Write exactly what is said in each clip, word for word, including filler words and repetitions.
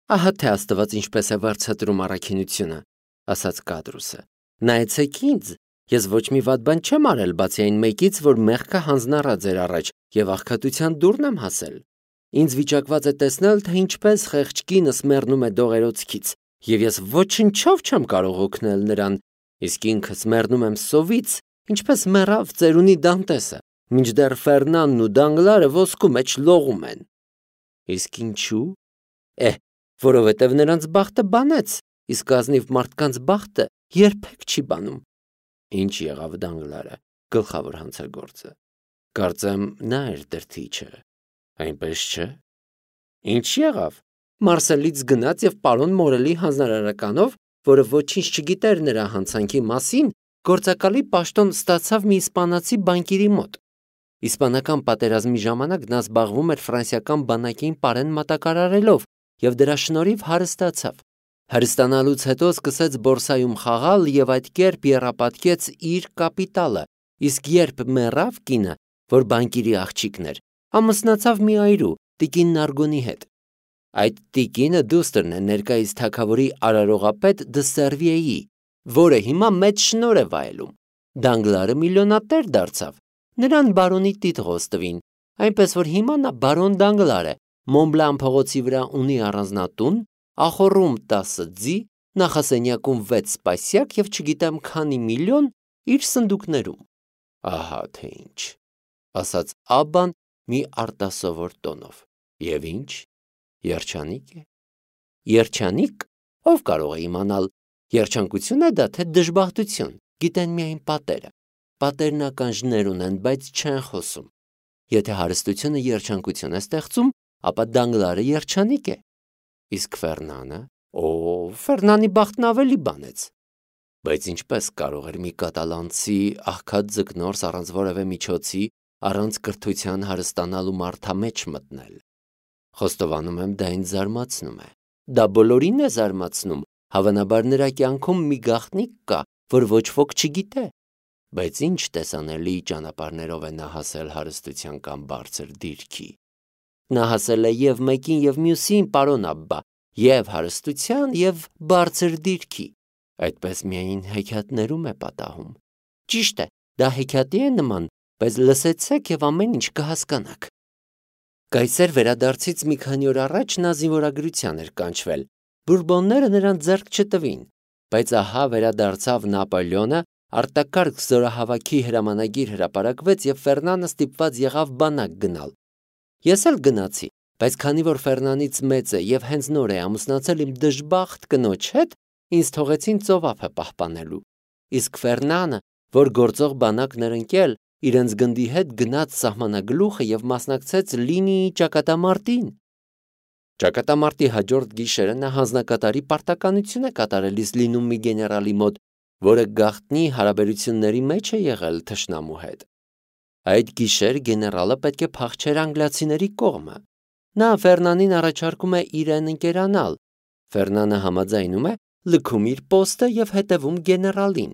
Ահա թե Աստված ինչպես է վարձատրում առաքինությունը, ասաց Կադրուսը։ Նայեցեք ինձ, ես ոչ մի վատ բան չեմ արել, բացի այն մեկից, որ մեղքը հանձնառա ձեր առաջ եւ աղքատության դուրն եմ հասել։ Ինձ վիճակված է տեսնել, թե ինչպես խեղճ կինս մեռնում է դողերոցքից, եւ ես ոչնչով չեմ կարող օգնել նրան, իսկ ինքս մեռնում եմ սովից, ինչպես մեռավ ծերունի Դանտեսը, մինչդեռ Ֆերնանն ու Դանգլարը ոսկու մեջ լողում են։ Իսկ ինչու՞։ Է, որովհետև նրանց բախտը բանեց, իսկ ազնիվ մարդկանց բախտը երբեք չի բանում։ Ինչ եղավ Դանգլարը, գլխավոր հանցագործը։ Կարծեմ նա էր դրթիչը։ Այնպես չէ։ Ինչ եղավ։ Մարսելից գնաց եւ պարոն Մորելի հանձնարարականով, որը ոչինչ չգիտեր նրա հանցանքի մասին, գործակալի պաշտոն ստացավ մի իսպանացի բանկիրի մոտ։ Իսպանական պատերազմի ժամանակ նա զբաղվում էր ֆրանսիական բանակին պարեն մատակարարելով եւ դրա շնորհիվ հարստացավ։ Հարստանալուց հետո սկսեց բորսայում խաղալ եւ այդ կերպ եռապատկեց իր կապիտալը, իսկ երբ մեռավ կինը, որ բանկիրի աղջիկն էր, ամուսնացավ մի այրու, տիկին Նարգոնի հետ։ Այդ տիկինը դուստրն է ներկայիս թագավորի արարողապետ Դը Սերվիեի, որը հիմա մեծ շնոր է վայելում։ Դանգլարը միլիոնատեր դարձավ, նրան բարոնի տիտղոս տվին, այնպես որ հիմա նա բարոն Դանգլար է, Մոնբլան փողոցի վրա ունի առանձնատուն, ախոռում տասը ձի, նախասենյակում վեց սպասյակ եւ չգիտեմ քանի միլիոն իր սնդուկներում։ Ահա թե ինչ, ասաց Աբբան մի արտասովոր տոնով։ Եվ ինչ, երջանիկ է։ Երջանիկ, ով կարող է իմանալ, երջանկություն է դա թե դժբախտություն, գիտեն միայն պատերը։ Պատերն ականջներ ունեն, բայց չեն խոսում։ Եթե հարստությունը երջանկություն է ստեղծում, ապա Դանգլարը երջանիկ է։ Իսկ Ֆերնանը, օ, Ֆերնանի բախտն ավելի բանեց։ Բայց ինչպես կարող էր մի կատալանցի աղքատ ձկնորս առանց որևէ միջոցի, առանց կրթության հարստանալ ու մարդամեջ մտնել։ Խոստովանում եմ, դա ինձ զարմացնում է։ Դա բոլորին է զարմացնում, հավանաբար նրա կյանքում մի գաղտնիք կա, որ ոչ ոք չգիտե։ Բայց ինչ տեսանելի ճանապարհներով է նա հասել հարստության կամ բարձր դիրքի։ Նա հասել է եւ մեկին եւ մյուսին, պարոն Աբբա, եւ հարստության եւ բարձր դիրքի։ Այդպես միայն հեքիաթներում է պատահում։ Ճիշտ է, դա հեքիաթի է նման, բայց լսեցեք եւ ամեն ինչ կհասկանաք։ Կայսեր վերադարձից մի քանի օր առաջ նա զինվորագրության էր կանչվել։ Բուրբոնները նրան ձեռք չտվին, բայց ահա վերադարձավ Նապոլեոնը, արտակարգ զորահավաքի հրամանագիր հրապարակվեց եւ Ֆերնանը ստիպված եղավ բանակ գնալ։ Ես էլ գնացի, բայց քանի որ Ֆերնանից մեծ է եւ հենց նոր է ամուսնացել իմ դժբախտ կնոջ հետ, ինձ թողեցին ծովափը պահպանելու։ Իսկ Ֆերնանը, որ գործող բանակն էր ընկել, իրենց գնդի հետ գնաց սահմանագլուխը եւ մասնակցեց Լինիի ճակատամարտին։ Ճակատամարտի հաջորդ գիշերը նա հանձնակատարի պարտականություն է կատարելիս լինում մի գեներալի մոտ, որը գաղտնի հարաբերությունների մեջ է եղել թշնամու հետ։ Այդ գիշեր գեներալը պետք է փախչեր անգլիացիների կողմը։ Նա Ֆերնանին առաջարկում է իրեն ընկերանալ։ Ֆերնանը համաձայնում է, լքում իր պոստը եւ հետևում գեներալին։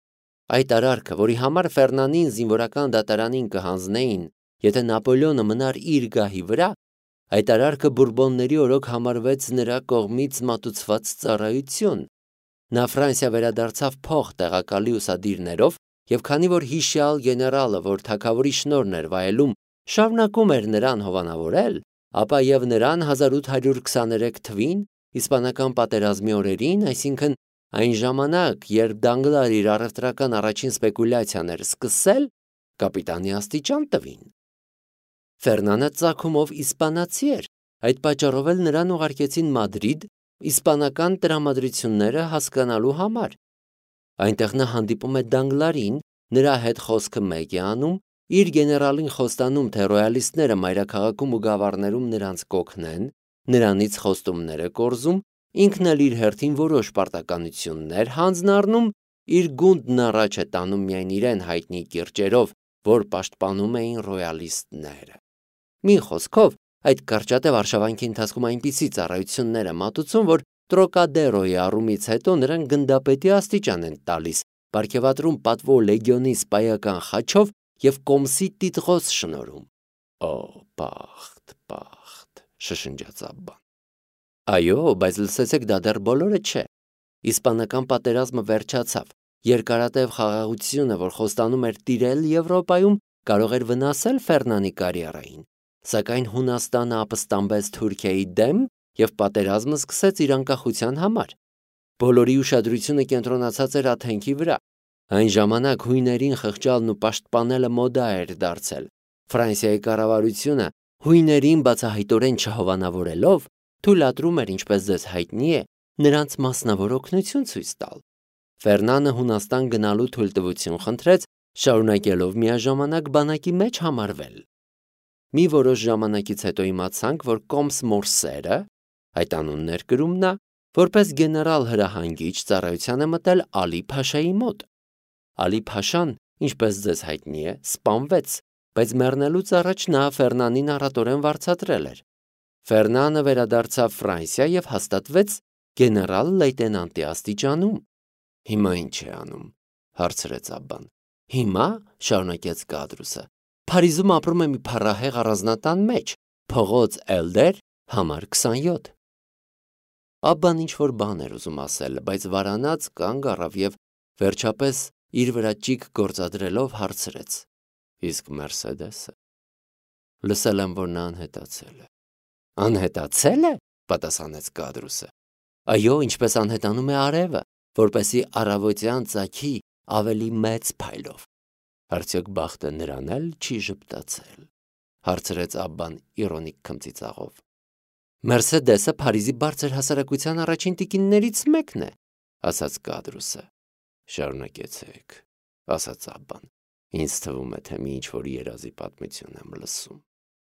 Այդ արարքը, որի համար Ֆերնանին զինվորական դատարանին կհանձնեին, եթե Նապոլեոնը մնար իր գահի վրա, այդ արարքը բուրբոնների օրոք համարվեց նրա կողմից մատուցված ծառայություն։ Նա Ֆրանսիա վերադարձավ փող տեղակալի ուսադիրներով, եւ քանի որ հիշյալ գեներալը, որ թագավորի շնորհն էր վայելում, շարունակում էր նրան հովանավորել, ապա եւ նրան հազար ութ հարյուր քսաներեք թվին, իսպանական պատերազմի օրերին, այսինքն այն ժամանակ, երբ Դանգլարը իր առևտրական առաջին սպեկուլյացիան էր սկսել, կապիտանի աստիճան տվին։ Ֆերնանը ծագումով իսպանացի էր, այդ պատճառով էլ նրան ուղարկեցին Մադրիդ իսպանական տրամադրությունները հասկանալու համար։ Այնտեղ նա հանդիպում է Դանգլարին, նրա հետ խոսքը մեկ է անում, իր գեներալին խոստանում, թե ռոյալիստները մայրաքաղաքում ու գավառներում նրանց կօգնեն, նրանից խոստումներ է կորզում, ինքն էլ իր հերթին որոշ պարտականություններ հանձնառնում, իր գունդն առաջ է տանում միայն իրեն հայտնի կիրճերով, որ պաշտպանում էին ռոյալիստները։ Մի խոսքով, այդ կարճատև արշավանքի ընթացքում այնպիսի ծառայություններ է մատուցում, որ Տրոկադերոյի առումից հետո նրան գնդապետի աստիճան են տալիս, պարգևատրում պատվո լեգիոնի սպայական խաչով եւ կոմսի տիտղոս շնորհում։ Օ, բախտ, բախտ, շշնջաց Աբբան։ Այո, բայց լսեցեք, դա դեռ բոլորը չէ։ Իսպանական պատերազմը վերջացավ։ Երկարատև խաղաղությունը, որ խոստանում էր տիրել Եվրոպայում, կարող էր վնասել Ֆերնանի կարիերային։ Սակայն Հունաստանը ապստամբեց Թուրքիայի դեմ և պատերազմը սկսեց իր անկախության համար։ Բոլորի ուշադրությունը կենտրոնացած էր Աթենքի վրա։ Այն ժամանակ հույներին խղճալն ու պաշտպանելը մոդա էր դարձել։ Ֆրանսիայի կառավարությունը հույներին բացահայտորեն չհովանավորելով թույլատրում էր, ինչպես ձեզ հայտնի է, նրանց մասնավոր օգնություն ցույց տալ։ Ֆերնանը Հունաստան գնալու թույլտվություն խնդրեց, շարունակելով միաժամանակ բանակի մեջ համարվել։ Մի որոշ ժամանակից հետո իմացանք, որ Կոմս Մորսերը, այդ անունն էր կրում նա, որպես գեներալ հրահանգիչ ծառայության է մտել Ալի Փաշայի մոտ։ Ալի Փաշան, ինչպես ձեզ հայտնի է, սպանվեց, բայց մեռնելուց առաջ նա Ֆերնանին առատորեն վարձատրել էր։ Ֆերնանը վերադարձավ Ֆրանսիա և հաստատվեց գեներալ լեյտենանտի աստիճանում։ Հիմա ինչ է անում, հարցրեց Աբբան։ Հիմա, շարունակեց Կադրուսը, Փարիզում ապրում է մի փառահեղ առանձնատան մեջ, փողոց Էլդեր, համար քսանյոթ։ Աբբան ինչ-որ բան էր ուզում ասել, բայց վարանած կանգ առավ և վերջապես իր վրա ճիգ գործադրելով հարցրեց. Իսկ Մերսեդեսը։ Լսել եմ, որ նա անհետացել է։ Անհետացել է, պատասխանեց Կադրուսը։ Այո, ինչպես անհետանում է արևը, որպեսզի առավոտյան ծագի ավելի մեծ փայլով։ Արդյոք բախտը նրան էլ չի ժպտացել, հարցրեց Աբբան իրոնիկ քմծիծաղով։ Մերսեդեսը Փարիզի բարձր հասարակության առաջին տիկիններից մեկն է, ասաց Կադրուսը։ Շարունակեցեք, ասաց Աբբան։ Ինձ թվում է, թե մի ինչ-որ երազի պատմություն եմ լսում։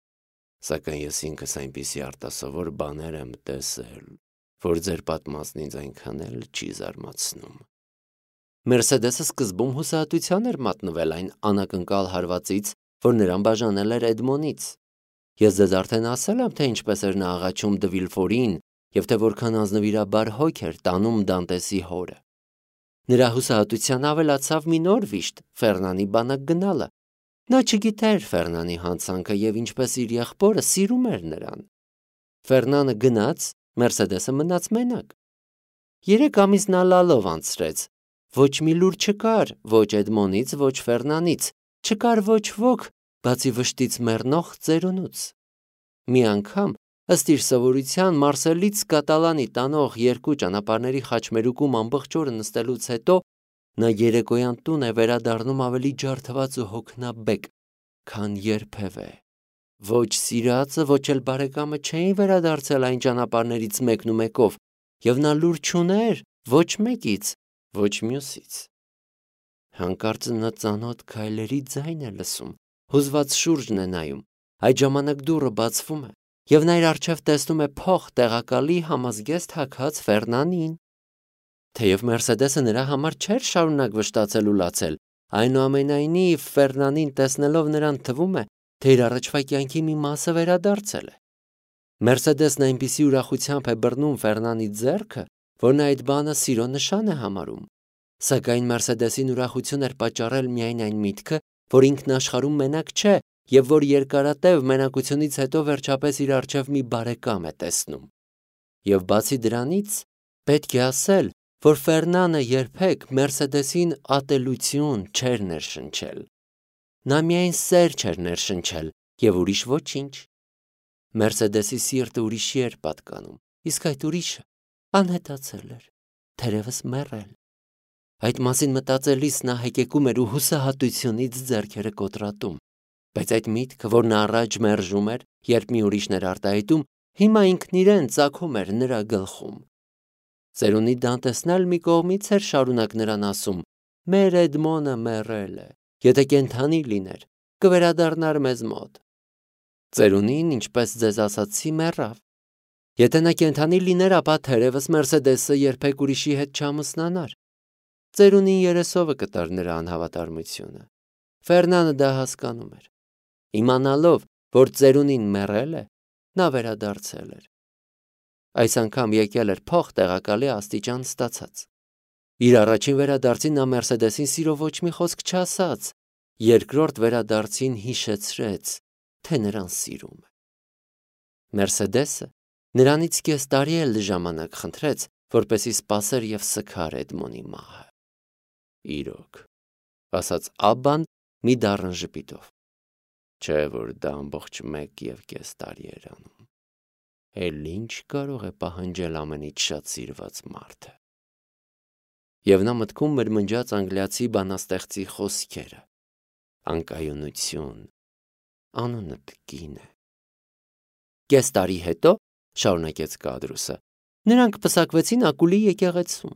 Սակայն ես ինքս այնպիսի արտասովոր բաներ եմ տեսել, որ ձեր պատմածն ինձ այնքան էլ չի զարմացնում։ Մերսեդեսը սկզբում հուսահատության էր մատնվել այն անակնկալ հարվածից, որ նրան բաժանել էր Էդմոնից։ Ես ձեզ արդեն ասել եմ, թե ինչպես էր նա աղաչում Դը Վիլֆորին և թե որքան ազնվիրաբար հոգ էր տանում Դանտեսի հորը։ Նրա հուսահատության ավելացավ մի նոր վիշտ՝ Ֆերնանի բանակ գնալը։ Նա չգիտեր Ֆերնանի հանցանքը և ինչպես իր եղբորը սիրում էր նրան։ Ֆերնանը գնաց, Մերսեդեսը մնաց մենակ։ Երեք ամիս նա լալով անցրեց։ Ոչ մի լուր չկար, ոչ Էդմոնից, ոչ Ֆերնանից, չկար ոչ ոք, բացի վշտից մեռնող ծերունուց։ Մի անգամ, ըստ իր սովորության, Մարսելից Կատալանի տանող երկու ճանապարհների խաչմերուկում ամբողջ օրը նստելուց հետո նա երեկոյան տուն է վերադառնում ավելի ջարդված ու հոգնաբեկ, քան երբևէ։ Ոչ սիրածը, ոչ էլ բարեկամը չէին վերադարձել այն ճանապարհներից մեկն ու մեկով, և նա լուր չուներ ոչ մեկից, ոչ մյուսից։ Հանկարծ նա ծանոթ քայլերի ձայն է լսում, հուզված շուրջն է նայում։ Այդ ժամանակ դուռը բացվում է, և նա իր առջև տեսնում է փող տեղակալի համազգեստ հագած Ֆերնանին։ Թեև Մերսեդեսը նրա համար չէր շարունակ վշտացել ու լացել, այնուամենայնիվ Ֆերնանին տեսնելով նրան թվում է, թե իր առաջվա կյանքի մի մասը վերադարձել է։ Մերսեդեսն այնպիսի ուրախությամբ է բռնում Ֆերնանի ձեռքը, որ նա այդ բանը սիրո նշան է համարում։ Սակայն Մերսեդեսին ուրախություն էր պատճառել միայն այն միտքը, որ ինքն աշխարհում մենակ չէ և որ երկարատև մենակությունից հետո վերջապես իր առջև մի բարեկամ է տեսնում։ Եվ բացի դրանից, պետք է ասել, որ Ֆերնանը երբեք Մերսեդեսին ատելություն չէր ներշնչել։ Նա միայն սեր չէր ներշնչել և ուրիշ ոչինչ։ Մերսեդեսի սիրտը ուրիշի էր պատկանում, իսկ այդ ուրիշը անհետացել էր, թերևս մեռել։ Այդ մասին մտածելիս նա հեկեկում էր ու հուսահատությունից ձեռքերը կոտրատում, բայց այդ միտքը, որ նա առաջ մերժում էր, երբ մի ուրիշն էր արտահայտում, հիմա ինքն իրեն ծագում էր նրա գլխում։ Ծերունի Դանտեսն էլ մի կողմից էր շարունակ նրան ասում. «Մեր Էդմոնը մեռել է, եթե կենդանի լիներ, կվերադառնար մեզ մոտ»։ Ծերունին, ինչպես ձեզ ասացի, մեռավ։ Եթե նա կենդանի լիներ, ապա թերևս Մերսեդեսը երբեք ուրիշի հետ չամուսնանար։ Ծերունին երեսովը կտար նրա անհավատարմությունը։ Ֆերնանը դա հասկանում էր։ Իմանալով, որ ծերունին մեռել է, նա վերադարձել էր։ Այս անգամ եկել էր փող տեղակալի աստիճան ստացած։ Իր առաջին վերադարձին նա Մերսեդեսին սիրո ոչ մի խոսք չասաց, երկրորդ վերադարձին հիշեցրեց, թե նրան սիրում է։ Մերսեդեսը Նրանից կես տարի էլ ժամանակ խնդրեց, որպեսզի սպասեր և սգար Էդմոնի մահը։ Իրոք, ասաց Աբբան մի դառն ժպիտով, չէ որ դա ամբողջ մեկ և կես տարի էր անում։ Էլ ինչ կարող է պահանջել ամենից շատ սիրված մարդը։ Եվ նա մտքում մրմնջաց անգլիացի բանաստեղծի խոսքերը. անկայունություն, անունդ կին է։ Կես տարի հետո, շարունակեց Կադրուսը, նրանք պսակվեցին Ակուլի եկեղեցում։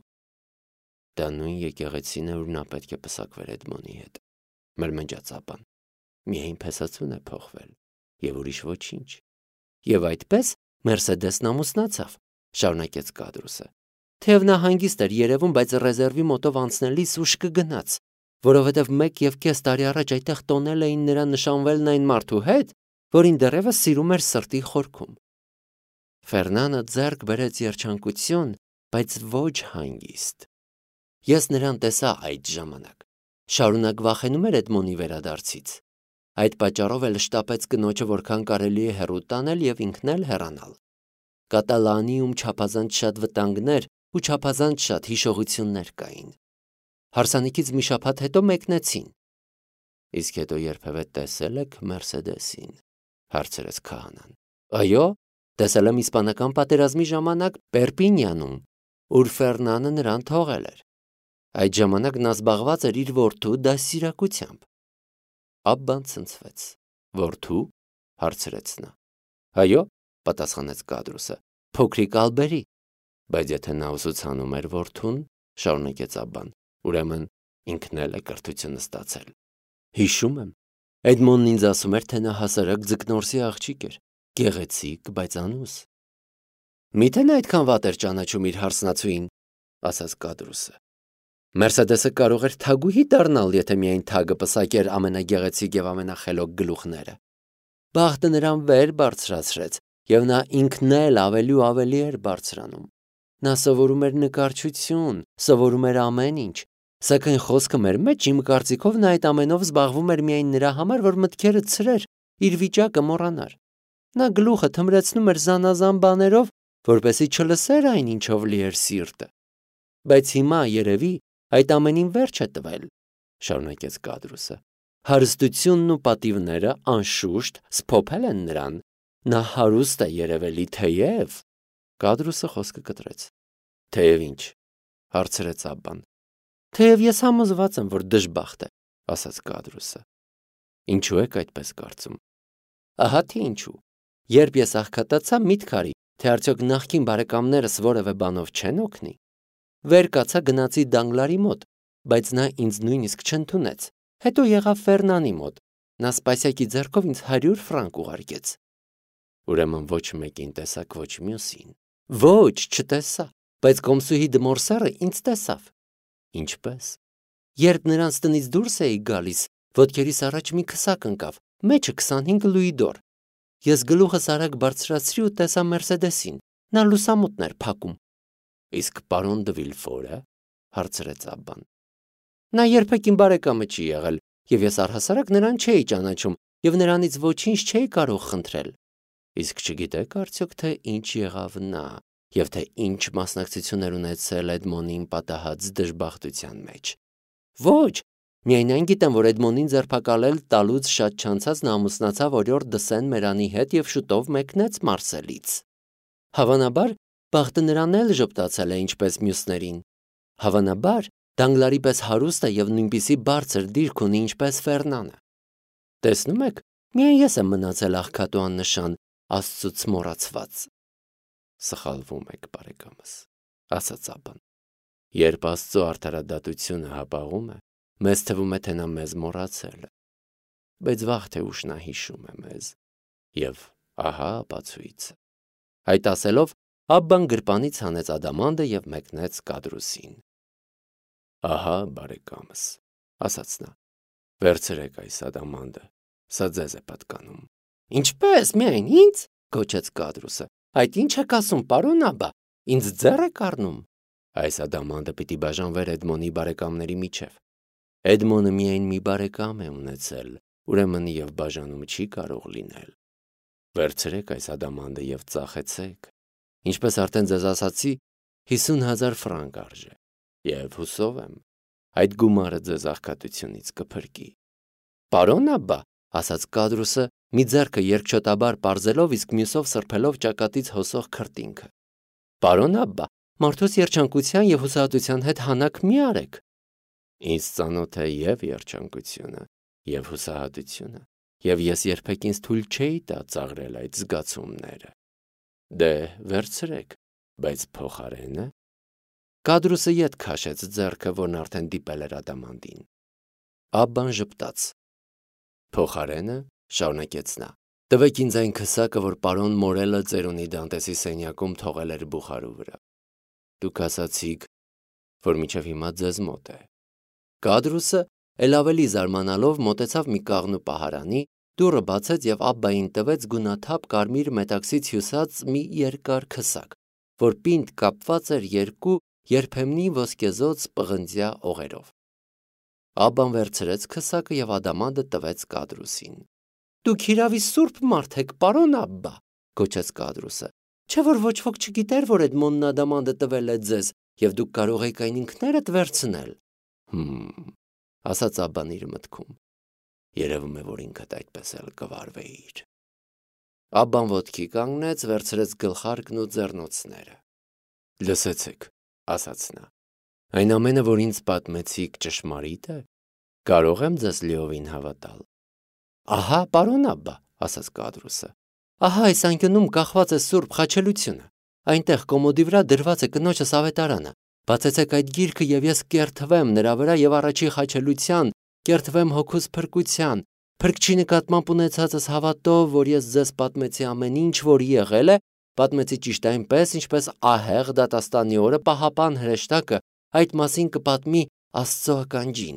Դա նույն եկեղեցին է, ուր նա պետք է պսակվեր Էդմոնի հետ, մրմնջաց Աբբան։ Միայն փեսացուն է փոխվել, և ուրիշ ոչինչ։ Եվ այդպես Մերսեդեսն ամուսնացավ, շարունակեց Կադրուսը, թեև նա հանգիստ էր երևում, բայց ռեզերվի մոտով անցնելիս ուշ կգնաց, որովհետև մեկ և կես տարի առաջ այդտեղ տոնել էին նրան նշանվելն այն մարդու հետ, որին դեռևս սիրում էր սրտի խորքում։ Ֆերնանը ձեռք բերեց երջանկություն, բայց ոչ հանգիստ։ Ես նրան տեսա այդ ժամանակ։ Շարունակ վախենում էր Էդմոնի վերադարձից։ Այդ պատճառով էլ շտապեց կնոջը որքան կարելի է հեռու տանել և ինքն էլ հեռանալ։ Կատալանիում չափազանց շատ վտանգներ ու չափազանց շատ հիշողություններ կային։ Հարսանիքից մի շաբաթ հետո մեկնեցին։ Իսկ հետո երբևէ տեսել եք Մերսեդեսին, հարցրեց քահանան։ Այո, տեսել եմ իսպանական պատերազմի ժամանակ Պերպինյանում, ուր Ֆերնանը նրան թողել էր։ Այդ ժամանակ նա զբաղված էր իր որդու դաստիարակությամբ։ Աբբան ցնցվեց։ Որդու, հարցրեց նա։ Այո, պատասխանեց Կադրուսը, փոքրիկ Ալբերի։ Բայց եթե նա ուսուցանում էր որդուն, շարունակեց Աբբան, ուրեմն ինքն էլ է կրթությունը ստացել։ Հիշում եմ, Էդմոնն ինձ ասում էր, թե նա հասարակ ձկնորսի աղջիկ էր, գեղեցիկ, բայց անուս։ Միթե նա այդքան վատ էր ճանաչում իր հարսնացուին, ասաց Կադրուսը։ Մերսեդեսը կարող էր թագուհի դառնալ, եթե միայն թագը պսակեր ամենագեղեցիկ և ամենախելոք գլուխները։ Բախտը նրան վեր բարձրացրեց, և նա ինքն էլ ավելի ու ավելի էր բարձրանում։ Նա սովորում էր նկարչություն, սովորում էր ամեն ինչ, սակայն խոսքը մեր մեջ, իմ կարծիքով, նա այդ ամենով զբաղվում էր միայն նրա համար, որ մտքերը ցրեր, իր վիճակը մոռանար։ Նա գլուխը թմրեցնում էր զանազան բաներով, որպեսզի չլսեր այն, ինչով լի էր սիրտը։ Բայց հիմա, երևի, այդ ամենին վերջ է տվել, շարունակեց Կադրուսը։ Հարստությունն ու պատիվները, անշուշտ, սփոփել են նրան։ Նա հարուստ է երևելի, թեև… Կադրուսը խոսքը կտրեց։ Թեև ինչ, հարցրեց Աբբան։ Թեև ես համոզված եմ, որ դժբախտ է, ասաց Կադրուսը։ Ինչու եք այդպես կարծում։ Ահա թե ինչու։ Երբ ես աղքատացա, միտք արի, թե արդյոք նախկին բարեկամներս որևէ բանով չեն օգնի։ Վեր կացա գնացի Դանգլարի մոտ, բայց նա ինձ նույնիսկ չընդունեց։ Հետո եղավ Ֆերնանի մոտ։ Նա սպասյակի ձեռքով ինձ հարյուր ֆրանկ ուղարկեց։ Ուրեմն ոչ մեկին տեսակ, ոչ մյուսին։ Ոչ, չտեսա, բայց կոմսուհի Դմորսերը ինձ տեսավ։ Ինչպես։ Երբ նրանց տնից դուրս էի գալիս, ոտքերիս առաջ մի քսակ ընկավ, մեջը քսանհինգ լուիդոր։ Ես գլուխս արագ բարձրացրի ու տեսա Մերսեդեսին։ Նա լուսամուտն էր փակում։ Իսկ պարոն դը Վիլֆորը, հարցրեց Աբբան։ Նա երբեք իմ բարեկամը չի եղել, և ես առհասարակ նրան չէի ճանաչում, և նրանից ոչինչ չէի կարող խնդրել։ Իսկ չգիտեք արդյոք, թե ինչ եղավ նա, և թե ինչ մասնակցություն էր ունեցել Էդմոնին պատահած դժբախտության մեջ։ Ոչ, միայն այն գիտեմ, որ Էդմոնին ձերբակալել տալուց շատ չանցած նա ամուսնացավ օրիորդ Դսեն Մերանի հետ և շուտով մեկնեց Մարսելից։ Հավանաբար, բախտը նրան էլ ժպտացել է ինչպես մյուսներին։ Հավանաբար, Դանգլարի պես հարուստ է և նույնպիսի բարձր դիրք ունի ինչպես Ֆերնանը։ Տեսնում եք, միայն ես եմ մնացել աղքատ ու աննշան, Աստծուց մոռացված։ Սխալվում եք, բարեկամս, ասաց Աբբան։ Երբ Աստծո արդարադատությունը հապաղում է, մեզ թվում է, թե նա մեզ մոռացել է։ Բայց վաղ թե ուշ նա հիշում է մեզ։ Եվ ահա ապացույցը։ Այդ ասելով, Աբբան գրպանից հանեց ադամանդը և մեկնեց Կադրուսին։ Ահա, բարեկամս, ասաց նա, վերցրեք այս ադամանդը, սա ձեզ է պատկանում։ Ինչպես, միայն ինձ, գոչեց Կադրուսը, այդ ինչ եք ասում, պարոն Աբբա, ինձ ձեռ եք առնում։ Այս ադամանդը պիտի բաժանվեր Էդմոնի բարեկամների միջև։ Էդմոնը միայն մի բարեկամ է ունեցել, ուրեմն և բաժանում չի կարող լինել։ Վերցրեք այս ադամանդը և ծախեցեք, Ինչպես արդեն ձեզ ասացի, հիսուն հազար ֆրանկ արժե, եւ հուսով եմ, այդ գումարը ձեզ աղքատությունից կփրկի։ Պարոն Աբբա, ասաց Կադրուսը, մի ձեռքը երկչոտաբար պարզելով, իսկ մյուսով սրբելով ճակատից հոսող քրտինքը։ Պարոն Աբբա, մարդուս երջանկության եւ հուսահատության հետ հանակ մի արեք։ Ինձ ծանոթ է եւ երջանկությունը, եւ հուսահատությունը, եւ ես երբեք ինձ թույլ չէի տա ծաղրել այդ զգացումները։ Դե, վերցրեք, բայց փոխարենը… Կադրուսը ետ քաշեց ձեռքը, որն արդեն դիպել էր ադամանդին։ Աբբան ժպտաց։ Փոխարենը, շարունակեց նա, տվեք ինձ այն քսակը, որ պարոն Մորելը ծերունի Դանտեսի սենյակում թողել էր բուխարու վրա։ Դուք ասացիք, որ մինչև հիմա ձեզ մոտ է։ Կադրուսը, էլ ավելի զարմանալով, մոտեցավ մի կաղնու պահարանի, դուռը բացեց եւ Աբբային տվեց գունաթափ կարմիր մետաքսից հյուսած մի երկար քսակ, որ պինդ կապված էր երկու երբեմնի ոսկեզօծ պղնձյա օղերով։ Աբբան վերցրեց քսակը եւ ադամանդը տվեց Կադրուսին։ Դուք հիրավի սուրբ մարդ եք, պարոն Աբբա, գոչեց Կադրուսը, չէ՞ որ ոչ ոք չգիտեր, որ Էդմոնդն ադամանդը տվել է ձեզ, եւ դուք կարող եք այն ինքներդ վերցնել։ Հմ, ասաց Աբբան իր մտքում։ Երևում է, որ ինքդ այդպես էլ կվարվեիր։ Աբբան ոտքի կանգնեց, վերցրեց գլխարկն ու ձեռնոցները։ Լսեցեք, ասաց նա, այն ամենը, որ ինձ պատմեցիք, ճշմարիտ է։ Կարող եմ ձեզ լիովին հավատալ։ Ահա, պարոն Աբբա, ասաց Կադրուսը, ահա այս անկյունում կախված է սուրբ խաչելությունը։ Այնտեղ կոմոդի վրա դրված է կնոջս ավետարանը։ Բացեցեք այդ գիրքը եւ ես կերթվեմ նրա վրա եւ առաջի խաչելության, կերթվեմ հոգուս փրկության, փրկչի նկատմամբ ունեցածս հավատով, որ ես ձեզ պատմեցի ամեն ինչ, որ եղել է, պատմեցի ճիշտ այնպես, ինչպես ահեղ դատաստանի օրը պահապան հրեշտակը այդ մասին կպատմի Աստծո ականջին։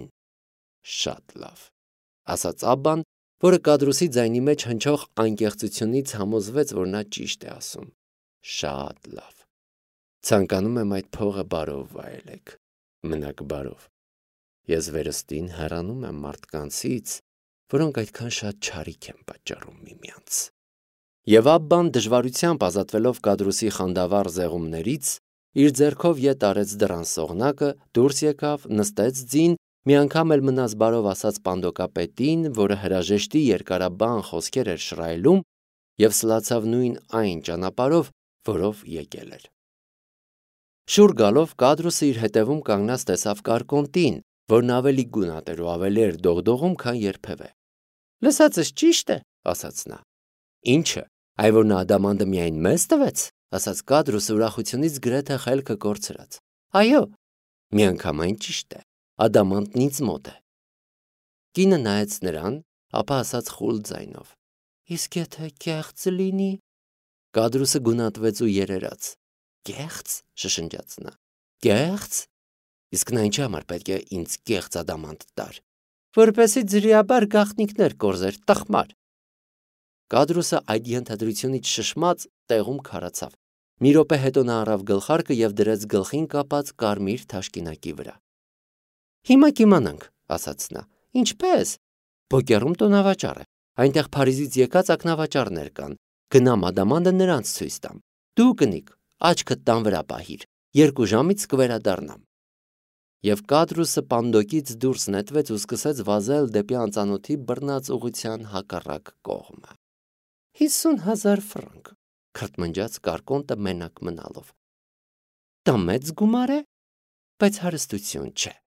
Շատ լավ, ասաց Աբբան, որը Կադրուսի ձայնի մեջ հնչող անկեղծությունից համոզվեց, որ նա ճիշտ է ասում։ Շատ լավ։ Ցանկանում եմ այդ փողը բարով վայելեք։ Մնաք բարով։ Ես վերստին հեռանում եմ մարդկանցից, որոնք այդքան շատ չարիք են պատճառում միմյանց։ Եվ Աբբան դժվարությամբ ազատվելով Կադրուսի խանդավառ զեղումներից, իր ձեռքով ետ արեց դռան սողնակը, դուրս եկավ, նստեց ձին, մի անգամ էլ մնաց բարով ասած պանդոկապետին, որը հրաժեշտի երկարաբան խոսքեր էր շռայլում, եւ սլացավ նույն այն ճանապարհով, որով եկել էր։ Շուռ գալով Կադրուսը իր հետևում կանգնած տեսավ Կարկոնտին, որն ավելի գունատ էր ու ավելի էր դողդողում, քան երբևէ։ Լսածս ճիշտ է, ասաց նա։ Ինչը, այ որ նա ադամանդը միայն մեզ տվեց, ասաց Կադրուսը ուրախությունից գրեթե խելքը կորցրած։ Այո, միանգամայն ճիշտ է, ադամանդն ինձ մոտ է։ Կինը նայեց նրան, ապա ասաց խուլ ձայնով. Իսկ եթե կեղծ լինի։ Կադրուսը գունատվեց ու երերաց։ Կեղծ, շշնջաց նա։ Կեղծ։ Իսկ նա ինչի համար պետք է ինձ կեղծ ադամանդ տար, որպեսզի ձրիաբար գաղտնիքներ կորզեր, տխմար։ Կադրուսը այդ ենթադրությունից շշմած տեղում քարացավ։ Մի րոպե հետո նա առավ գլխարկը եւ դրեց գլխին կապած կարմիր թաշկինակի վրա։ Հիմա կիմանանք, ասաց նա։ Ինչպես։ Բոկերում տոնավաճառ է։ Այնտեղ Փարիզից եկած ակնավաճառներ կան։ Գնամ ադամանդը նրանց ցույց տամ։ Դու կնիկ, աչքդ տան վրա պահիր։ Երկու ժամից կվերադառնամ։ Եվ Կադրուսը պանդոկից դուրս նետվեց ու սկսեց վազել դեպի անծանոթի բռնած ուղղության հակառակ կողմը։ Հիսուն հազար ֆրանկ, քրթմնջաց Կարկոնտը մենակ մնալով։ Դա մեծ գումար է, բայց հարստություն չէ։